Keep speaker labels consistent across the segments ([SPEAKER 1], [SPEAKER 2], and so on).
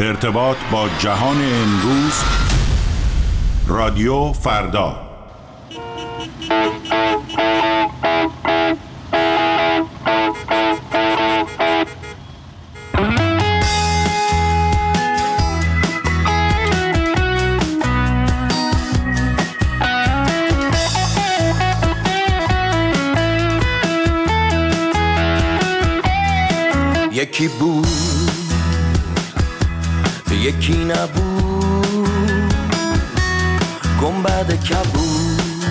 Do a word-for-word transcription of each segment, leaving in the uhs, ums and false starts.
[SPEAKER 1] ارتباط با جهان امروز، رادیو فردا.
[SPEAKER 2] یکی بود یکی نبود، گنبد کبود،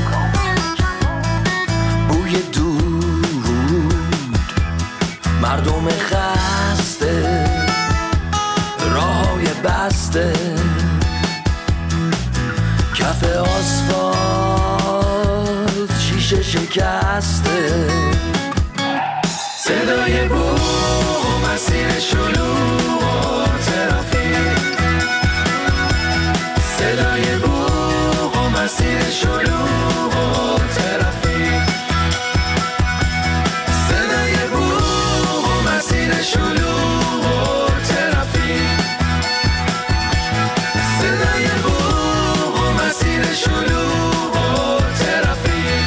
[SPEAKER 2] بوی دود، مردم خسته، راههای بسته، کف آسفالت شیشه شکسته، صدای بوم مسیر شلوغ و ترافیک، صدای بوق و مسیر شلوغ و ترافیک، صدای بوق و مسیر شلوغ و ترافیک، صدای بوق و مسیر شلوغ و ترافیک.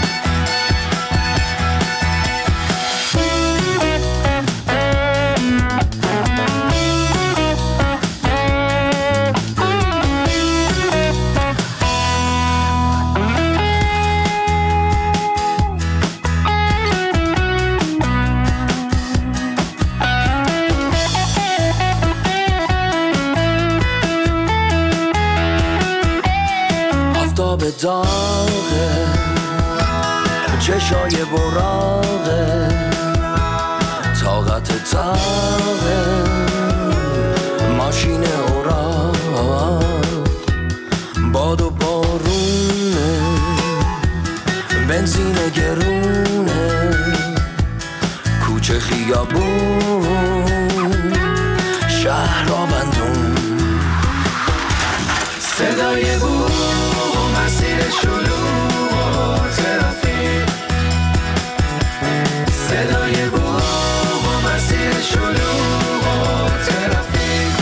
[SPEAKER 2] داغه چشای براغه، طاقت تاغه، ماشین اوراق، باد و بارونه، بنزین گرونه، کوچه خیابون، شهر آبندون، صدای بود مسیر شلوغ و ترافیک، صدای بوق و مسیر شلوغ و ترافیک،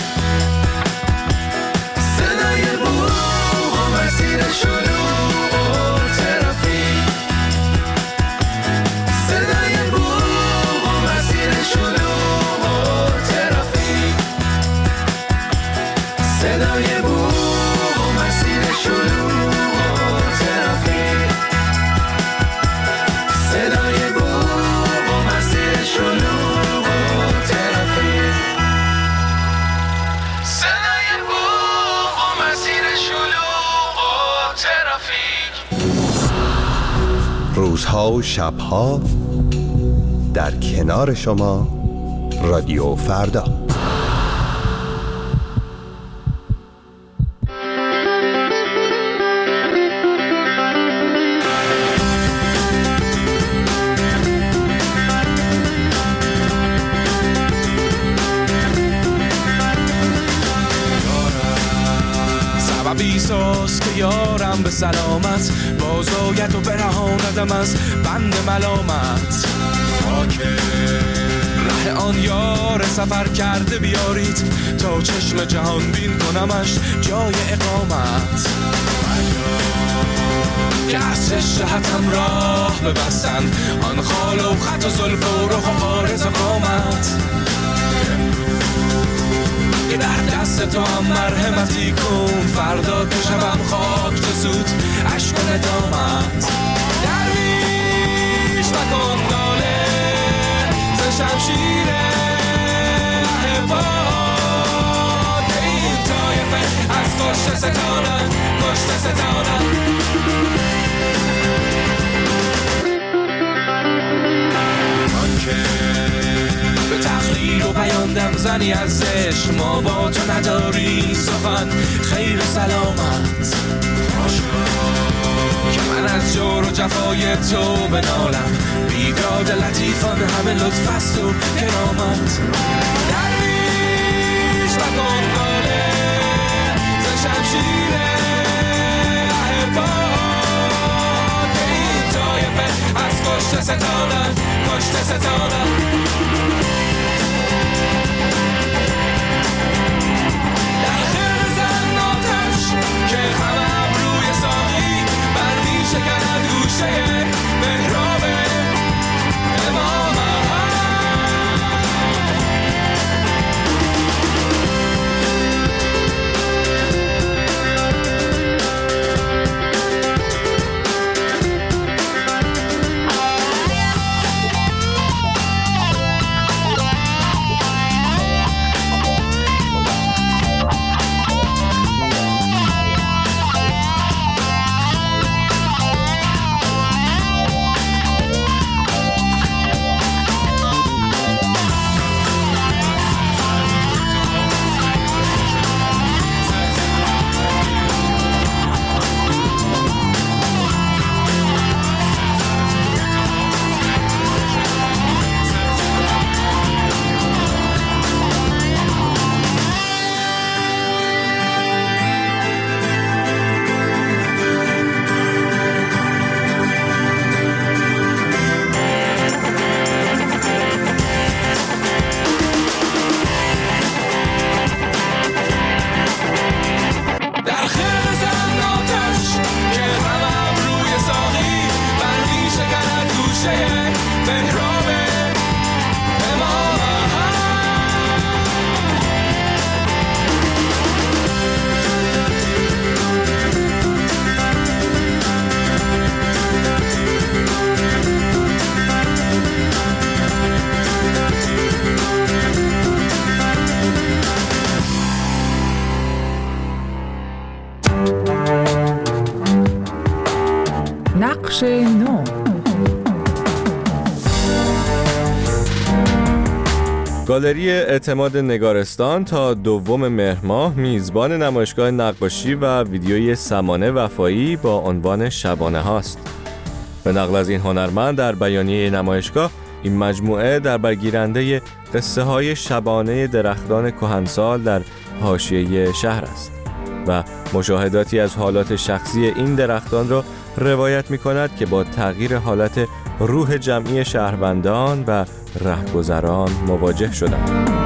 [SPEAKER 2] صدای بوق و مسیر شلوغ و ترافیک، صدای بوق و مسیر شلوغ و ترافیک، صدای بوق و مسیر شلوغ
[SPEAKER 3] روزها و شبها در کنار شما، رادیو فردا.
[SPEAKER 4] سببیساست که یارم به سلامت بازاید و برهاندم از بند ملامت. ره آن یار سفر کرده بیارید تا چشم جهان بین کنمش جای اقامت. که از جهتم راه ببستن آن خال و خط و زلف و رخ و عارض و قامت. که در دست تو هم مرحمتی کن، فردا که شبم خاک جسود عشق و ندامت. درویش مکن ناله ز شمشیر احباب، که این طایفه از کشته ستانن کشته ستانن. من که به تقلید و پیاندم زنی ارزش، ما با تو نداری سخن خیر و سلامت. که من از جور و جفای تو بنالم، بیداد لطیفان همه لطف است و کرامت. درویش مکن ناله ز شمشیر احباب، که این طایفه از کشته ستانن کشته ستانن.
[SPEAKER 5] بخش نو.
[SPEAKER 6] گالری اعتماد نگارستان تا دوم مهر ماه میزبان نمایشگاه نقاشی و ویدیویی سمانه وفایی با عنوان شبانه هاست. به نقل از این هنرمند در بیانیه نمایشگاه، این مجموعه در برگیرنده قصه های شبانه درختان کهنسال در حاشیه شهر است و مشاهداتی از حالات شخصی این درختان را روایت می کند که با تغییر حالت روح جمعی شهروندان و رهگذران مواجه شدند.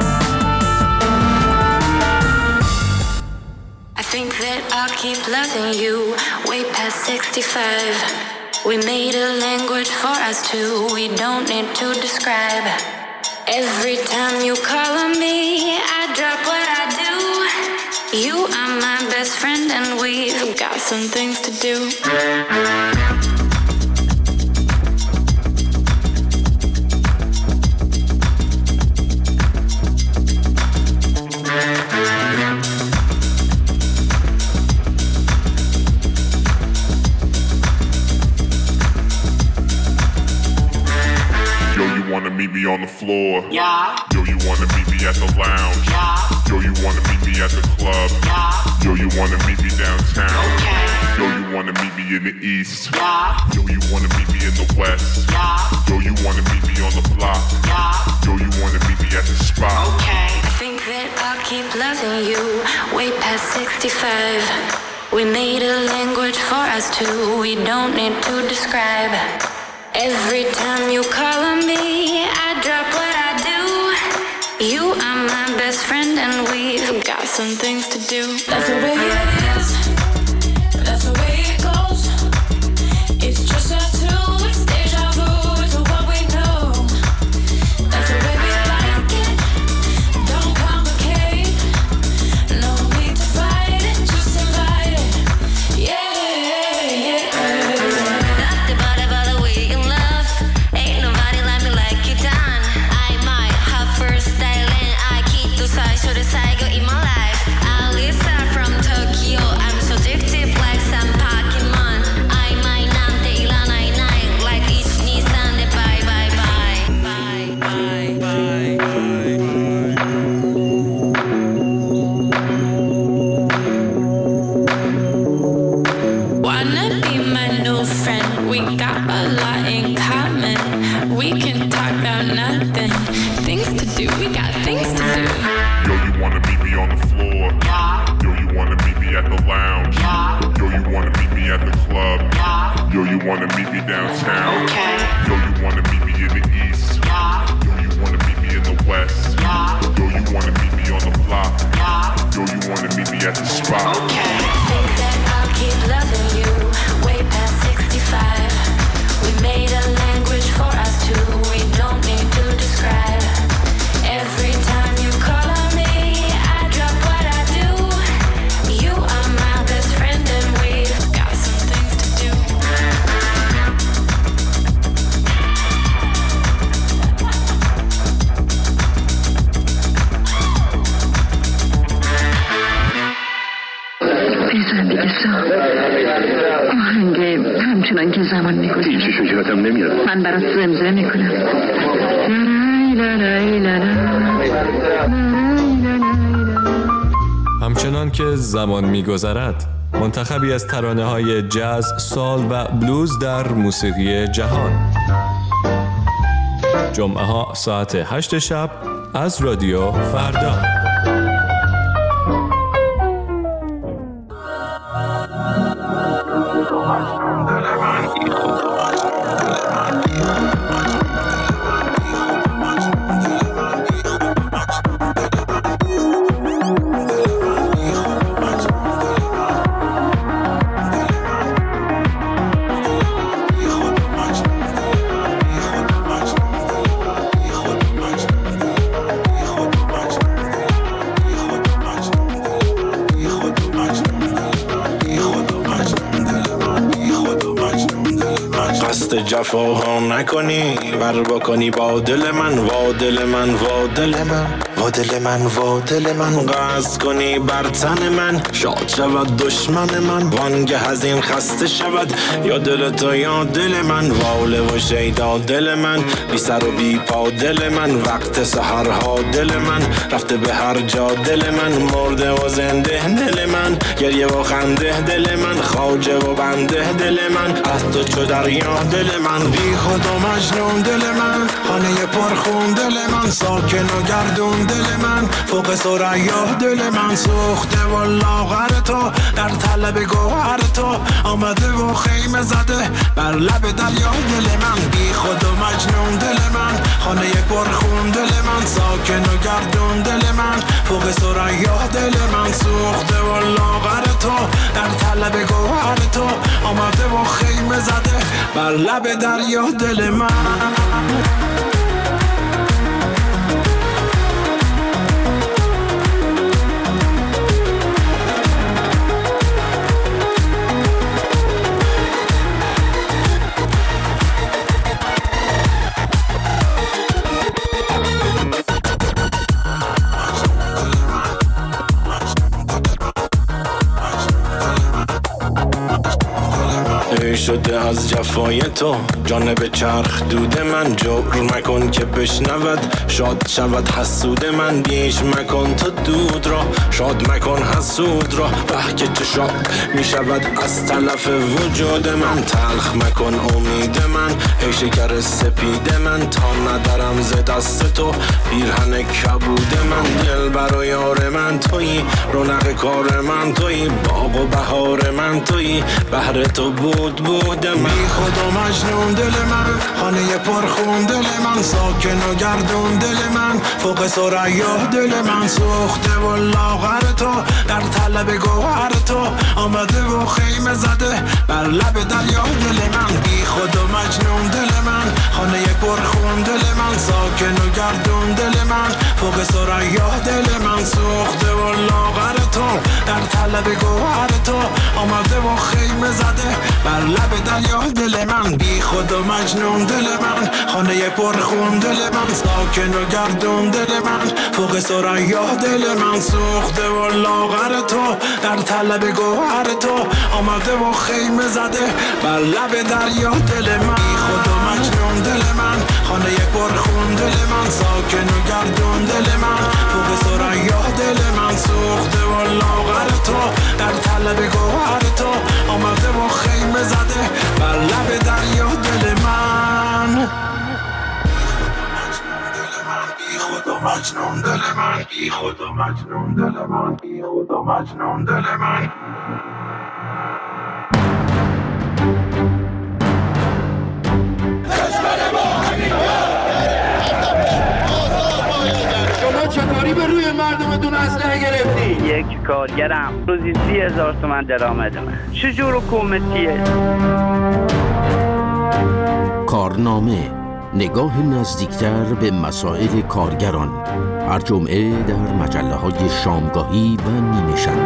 [SPEAKER 7] I think that I'll keep loving you way past sixty-five. We made a language for us two, we don't need to describe. Every time you call on me, I drop what I do. You are my best friend and we've got some things to do.
[SPEAKER 8] Meet me on the floor. Yeah. Yo, you wanna meet me at the lounge. Yeah. Yo, you wanna meet me at the club. Yeah. Yo, you wanna meet me downtown. Okay. Yo, you wanna meet me in the east. Yeah. Yo, you wanna meet me in the west. Yeah. Yo, you wanna meet me on the block. Yeah. Yo, you wanna meet me at the spot.
[SPEAKER 7] Okay. I think that I'll keep loving you way past sixty-five. We made a language for us two, we don't need to describe. Every time you call on me, I drop what I do. You are my best friend and we've got some things to do. That's the way it is. That's the way it goes. It's just us two. It's deja vu to what we know. That's the way we like it. Don't complicate. No need to fight it. Just invite it. Yeah, yeah.
[SPEAKER 8] Wanna meet me downtown? Okay. Yo, you wanna meet me in the east? Yeah. Yo, you wanna meet me in the west? Yeah. Yo, you wanna meet me on the block? Yeah. Yo, you wanna meet me at the spot?
[SPEAKER 7] Okay. I think that I'll keep loving you way past sixty-five. We made a language for us two, we don't need to describe. Every time you call on me, I drop what I do. You are my best friend and we've got some things to do.
[SPEAKER 9] آهنگ همچنان که زمان میگذره
[SPEAKER 10] هیچی شکراتم نمیاد.
[SPEAKER 9] من برات زمزمه میکنم.
[SPEAKER 6] همچنان که زمان میگذرد، منتخبی از ترانه‌های جاز، سال و بلوز در موسیقی جهان. جمعه ها ساعت هشت شب از رادیو فردا.
[SPEAKER 11] جفا ها نکنی ور بکنی با دل من وا دل من وا دل من
[SPEAKER 5] وا دل من وا دل من قصد کنی بر تن من شاد شود دشمن من وانگه از این خسته شود یا دل تو یا دل من واله و شیدا دل من بی سر و بی پا دل من وقت سحرها دل من رفته به هر جا دل من مرده و زنده دل من گریه و خنده دل من خواجه و بنده دل من از تو چو دریا دل من بی خود و مجنون دل من خانه پرخون دل من ساکن و گردون دل من فوق ثریا دل من سوخته و لاغر تو در طلب گوهر تو آمده و خیمه زده بر لب دریا دل من بی خود و مجنون دل من خانه پرخون دل من ساکن و گردون دل من فوق ثریا دل من سوخته و لاغر تو در طلب گوهر تو آمده و خیمه زده بر لب دریا دل من شده از جفای تو جانب چرخ دود من جور مکن که بشنود شاد شود حسود من بیش مکن تو دود را شاد مکن حسود را به که چه شاد می شود از تلف وجود من تلخ مکن امید من ای شکر سپید من تا ندارم ز دست تو پیرهن کبود من دل بر و یار من تویی رونق کار من تویی باغ و بهار من تویی بهر تو بود بود من بی خود و مجنون دل من خانه پرخون دل من ساکن و گردون دل من فوق ثریا دل من سوخته و لاغر تو در طلب گوهر تو آمده و خیمه زده بر لب دریا دل من بی خود و مجنون دل من خانه پرخون دل من ساکن و گردون دل من فوق ثریا دل من سوخته و لاغر تو در طلب گوهر تو آمده و خیمه زده بر لب دریا دل من بی خود و مجنون دل من خانه پرخون دل من ساکن و گردون دل من فوق ثریا دل من سوخته و لاغر تو در طلب گوهر تو آمده و خیمه زده بر لب دریا دل من بی خود و مجنون دل من خانه پرخون دل من ساکن و گردون دل من فوق ثریا دل من سوخته و لاغر تو در طلب گوهر تو آمده و خیمه زده بر لب دریا دل من بی خود و مجنون دل من بی خود و مجنون دل من بی خود و مجنون دل من
[SPEAKER 10] شما چطوری به روی مردمتون اسلحه گرفتی؟
[SPEAKER 11] یک کارگرم روزی سی هزار تومن درآمد من چجور حکومتیه؟
[SPEAKER 12] کارنامه نگاه نزدیکتر به مسائل کارگران هر جمعه در مجله های شامگاهی و نیمه شب.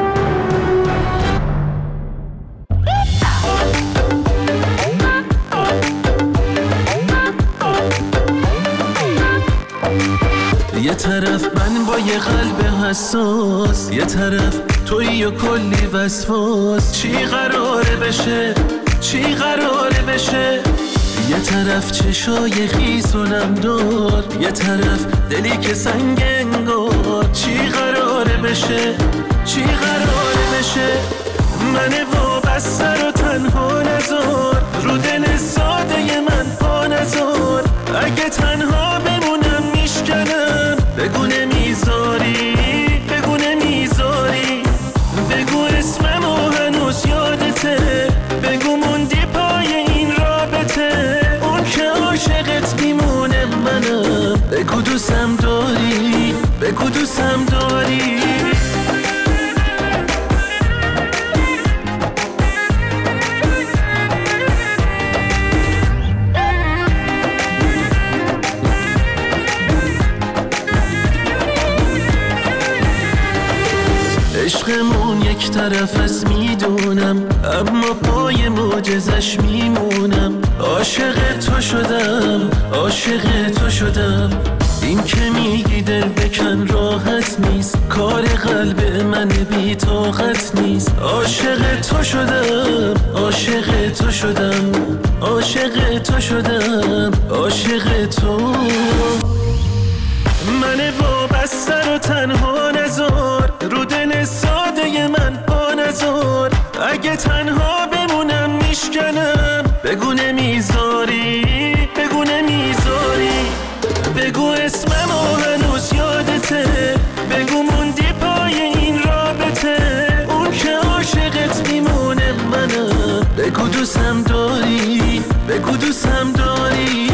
[SPEAKER 13] یه طرف من با یه قلب حساس یه طرف توی و کلی وسواس چی قراره بشه چی قراره بشه یه طرف چشای خیس و نمدار یه طرف دلی که سنگ انگار چی قراره بشه چی قراره بشه من وابسته رو تنها نذار رو دل ساده من پا نذار اگه تنها بمونم میشکنم بگو نمیذاری بگو نمیذاری بگو اسممو هنوز یادته بگو موندی پای این رابطه اون که عاشقت میمونه منم بگو دوستم داری بگو دوستم داری عشقمون یک طرف از میدونم اما پای معجزش میمونم عاشق تو شدم عاشق تو شدم این که میگی دل بکن راحت نیست، کار قلب من بی طاقت نیست. عاشق تو شدم، عاشق تو شدم، عاشق تو شدم، عاشق تو. من وابسته رو تنها نذار، رو دل ساده من پا نذار. اگه تنها بمونم میشکنم، بگو نمیذاری، بگو نمیذاری. بگو اسممو هنوز یادته، بگو موندی پای این رابطه. اون که عاشقت میمونه منم، بگو دوستم داری، بگو دوستم داری.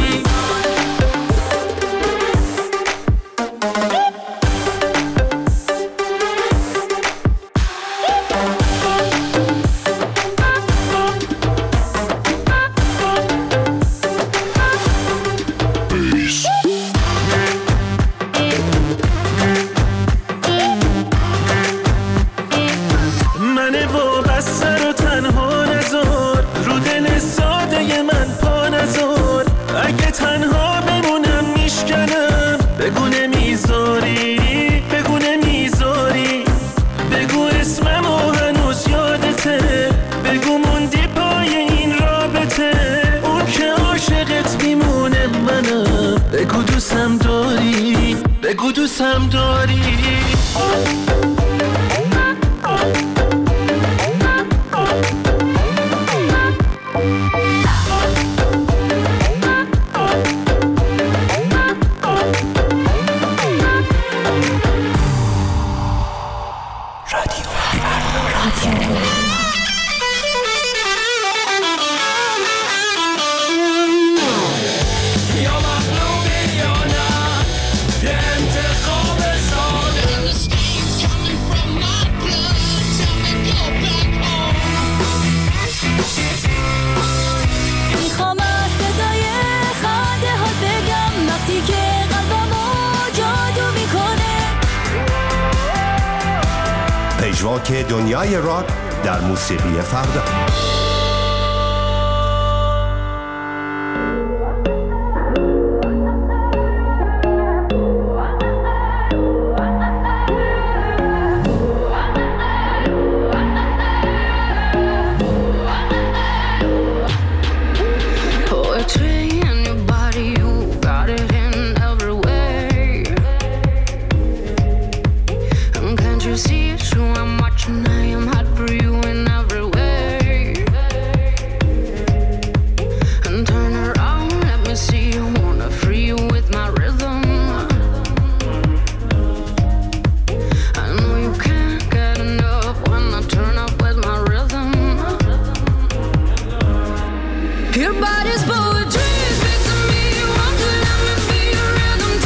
[SPEAKER 13] بگو دوستم داری، بگو دوستم داری.
[SPEAKER 3] پژواک دنیای راک در موسیقی فردا.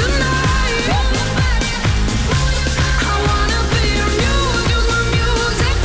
[SPEAKER 14] Music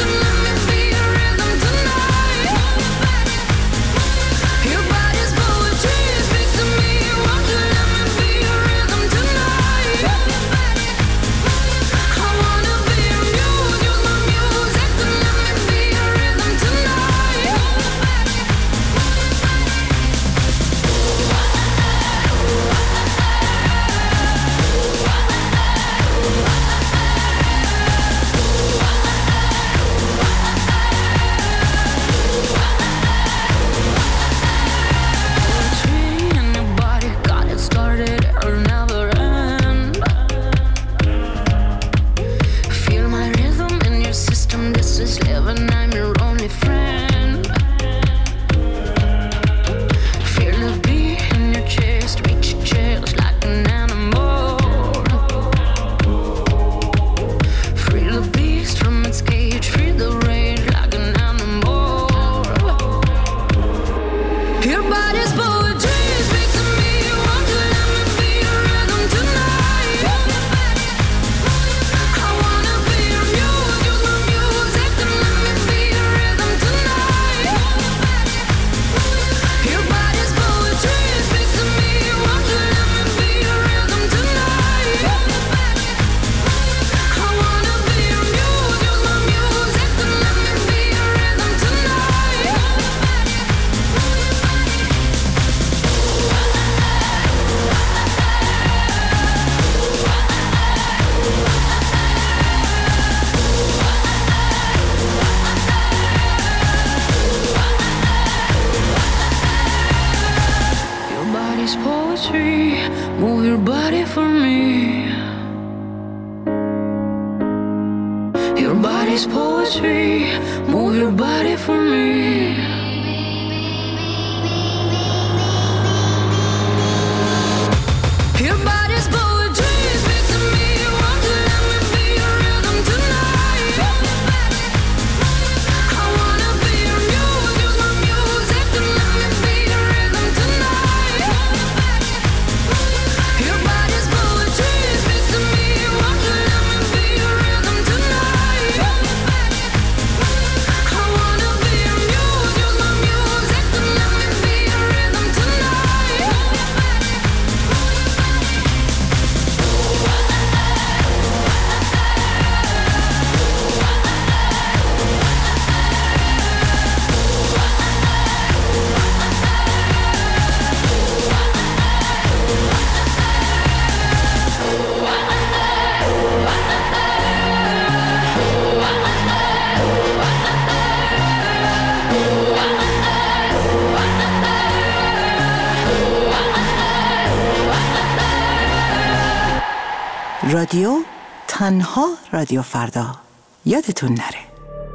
[SPEAKER 7] Your body's poetry. Move your body for me. Your body's poetry. Speak to me. Won't you let me be your rhythm tonight? I wanna be your muse. Use my music to let me be your rhythm tonight. Your body's poetry. Speak to me. Won't you let me be your rhythm tonight? I wanna be your muse. Use my music to let me be your rhythm tonight.
[SPEAKER 14] رادیو تنها رادیو فردا. یادتون نره.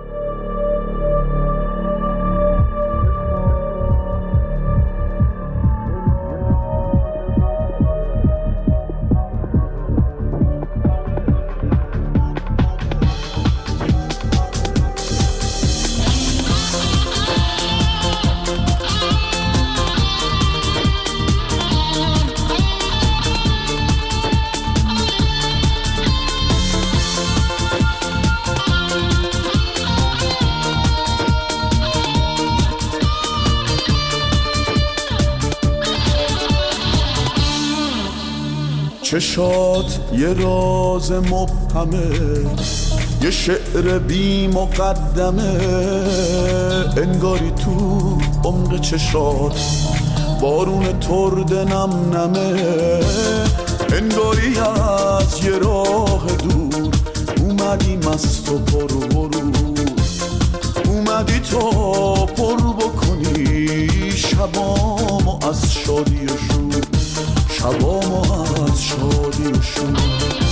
[SPEAKER 15] چشات یه راز مبهمه، یه شعر بی مقدمه، انگاری تو عمق چشات بارون ترد نم نمه، انگاری از یه راه دور اومدی مست و پر غرور، اومدی تا پر بکنی شبامو از شادی و شور، شبامو از شادی و شور.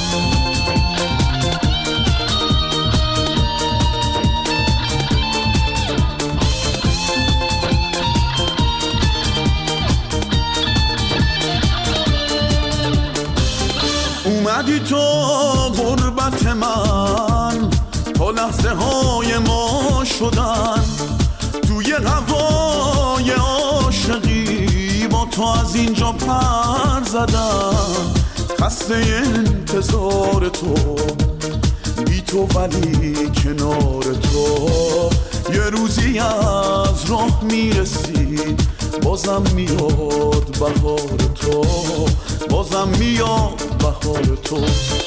[SPEAKER 15] اومدی تو غربت من تا لحظه های ما شدن، توی هوای عاشقی با تو از اینجا پر زدم، خسته انتظار تو بی تو ولی کنار تو، یه روزی از راه میرسی بازم میاد بهار تو، بازم میاد بهار تو.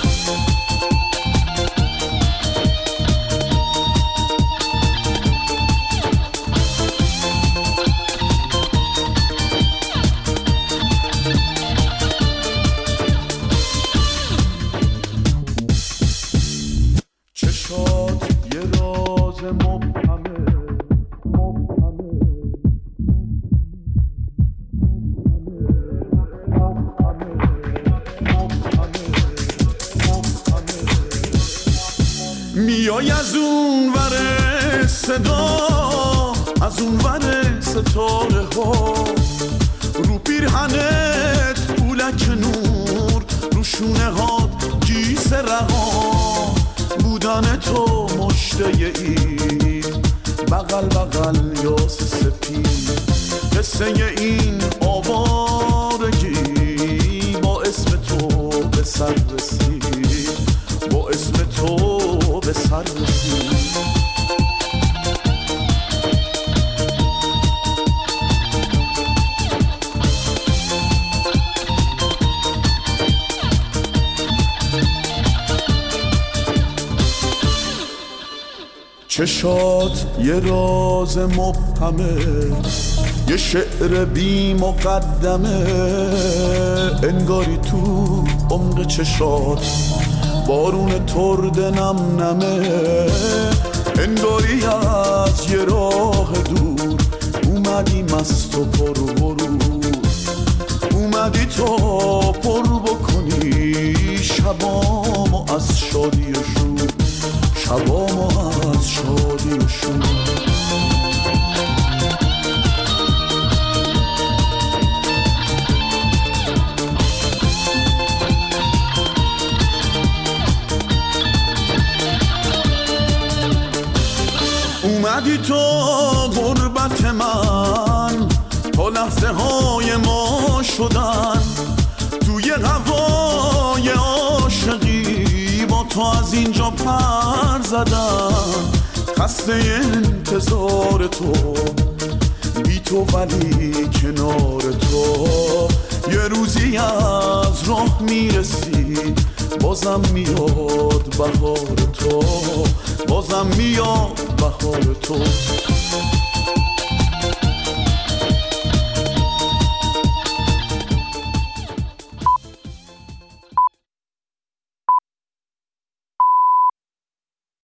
[SPEAKER 15] میای از اون ور صدا، از اون ور ستاره ها، رو پیرهنت پولک نور، رو شونه هات گیس رها، بودن تو مشته اید بغل بغل یاس سپید، قصه این آوارگی با اسم تو به سر رسید، با اسم تو به سر رسید. چشات یه راز مبهمه، یه شعر بی مقدمه، انگاری تو عمق چشات بارون ترد نم نمه، انگاری از یه راه دور اومدی مست و پر غرور، اومدی تا پر بکنی شبامو از شادی و شور، شبامو از شادی و شور. اومدی تو غربت من تا لحظه های ما شدن، توی هوای عاشقی با تو از اینجا پر زدن. خسته انتظار تو بی تو ولی کنار تو، یه روزی از راه میرسی بازم میاد بهار تو، بازم میاد بهار تو.